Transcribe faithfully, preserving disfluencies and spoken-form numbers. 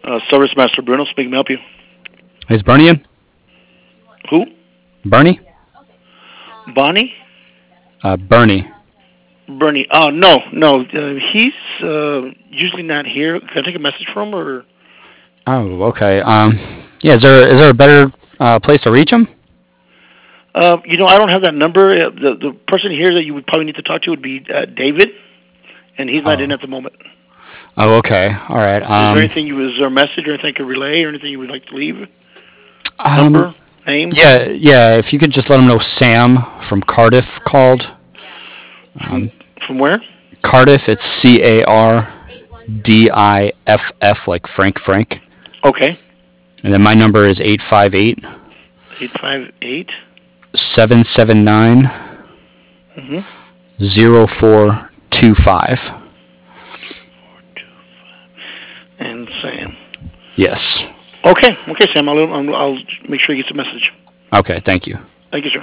Uh, Service Master Bruno speaking. May I help you? Is Bernie in? Who? Bernie? Bonnie? Uh, Bernie. Bernie? Oh no, no. Uh, he's uh, usually not here. Can I take a message from him or? Oh, okay. Um, yeah. Is there is there a better uh, place to reach him? Uh, you know, I don't have that number. Uh, the the person here that you would probably need to talk to would be uh, David, and he's not in Oh. at the moment. Oh, okay. All right. Is there Um, anything you is there a message or anything I could relay or anything you would like to leave? um, Number, name? yeah, yeah. If you could just let him know Sam from Cardiff called. From Um, from where? Cardiff. It's C A R D I F F, like Frank Frank. Okay. And then my number is eight five eight Eight five eight. seven seven nine Mhm. zero four two five. And Sam. Yes. Okay. Okay, Sam. I'll I'll, I'll make sure he gets a message. Okay. Thank you. Thank you, sir.